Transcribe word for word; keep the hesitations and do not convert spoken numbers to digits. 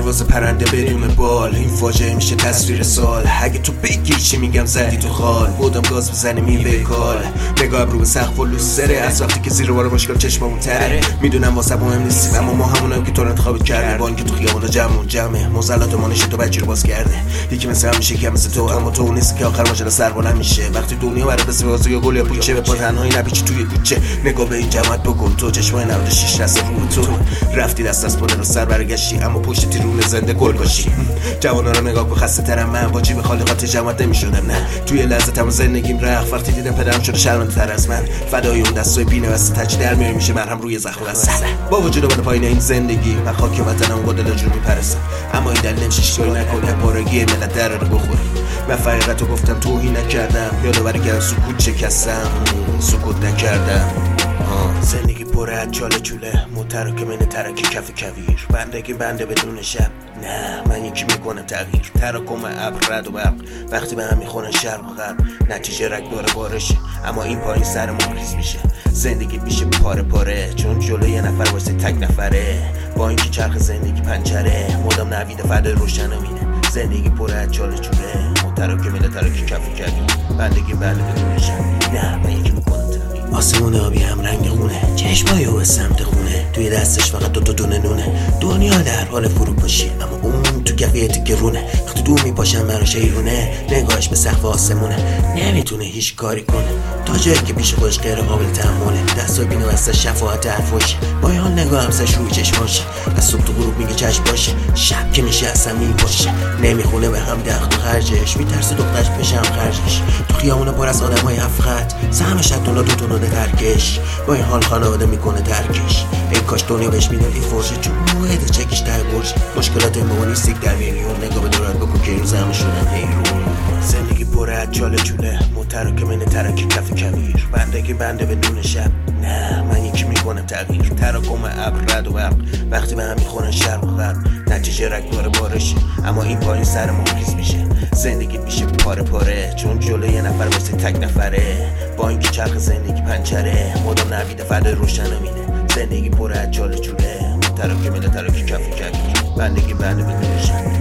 پرواز پرنده بدون بال، این فاجعه میشه تصویر سال. اگه تو بگیر چی میگم زدی تو خال، بودم گاز بزنی میوه کال. نگاه رو به سقف و لوسره، از وقتی که زیر بار مشکل چشممون تره. میدونم واسه مهم نیستیم اما ما همونم که تو رو انتخابت کرده. با اینکه تو خیابون جمعون جمعه، مزلات مانش تو بچی رو باز کرده. یکی مثل هم میشه که مثل تو، اما تو نیست که آخر ماجرا سر بلند میشه. وقتی دنیا برای بس بازی یا گل یا پوچه، به پا تنهایی نپیچی توی کوچه. نگاه به این جماعت بکن تو، چشمای نود و شش دست رو تو. رفتی دست از پدر رو سر برگشتی، اما پشت تیرون زنده گل باشی. جوانا رو نگاه کن خسته ترم من، با جیب خالی قاطی جماعت نمیشدم. نه توی لحظه تمام زندگیم رفت وقتی دیدم پدرم شده شرمنده تر از من. فدای اون دستای بینه واسه تچ در میاری میشه مرهم روی زخم بسته. با وجود من پایین این زندگی، من خاک وطنم با دل جون میپرستم، اما این دلیل نمیشه شوی نکنه پارگی ملت در رو بخوری. من فقیرتو گفتم توهین نکردم، یادآوری کردم سکوت شکستم، سکوت نکردم. زندگی پره از چاله چوله، متراکمین ترکی کف کویر. بندگی بنده بدون شب، نه من یکی میکنم تغییر. تراکم ابر رد و برق وقتی به هم میخونن شرق و غرب، نتیجه رگبار بارشه اما این پایین سرمون ریز میشه. زندگی میشه پاره پاره چون جلوی یه نفر واسه تک نفره. با اینکه چرخ زندگی پنچره، مدام نوید فدا روشن مینه. زندگی پره از چاله چوله، متراکمین ترکی کف کویر. بندگی بنده بدون شب، نه من یکی میکنم آسمون آبی هم رنگ خونه، چشمای او سمت خونه. توی دستش فقط دو تا دونه نونه. دنیا در حال فروپاشی اما اون تو کفیه تگرونه. وقتی دو میپاشن براش ایرونه، نگاهش به سقف آسمونه. نمیتونه هیچ کاری کنه تا جایی که پیش خودش غیر قابل تحمله. دستای بینه وسط شفاعت حرفاشه، با این حال نگاه همسش روی چشماشه. از صبح تو غروب میگه چشم باشه، شب که میشه اصلا میپاشه. نمیخونه به هم دخت و خرجش، میترسه دخترش بشم خرجش. تو خیابون پر از آدمای افخت، سهمش دو دو ترکش. با این حال خانواده میکنه ترکش. ای کاش دنیا بهش میداد این فرشه، چون موعد چکش ته برش. مشکلات این مامانی سیک در میلیون، نگاه به دورت بکن که این روز همه شدن حیرون. زندگی پره از چاله چوله، متراکمین ترکی کف کویر. بندگی بنده بدون شب، نه من یکی میکنم تغییر. تراکم ابر رد و برق وقتی به هم میخونن شرق و غرب، نتیجه رگبار بارشه اما این پایین سرمون ریز میشه. زندگی میشه پاره پاره چون جلوی یه نفر واسه تک نفره. با اینکه چرخ زندگی پنچره، مدام نوید فدا روشن مینه. زندگی پره از چاله چوله، متراکمین ترکی کف کویر. بندگی بنده بدون شب.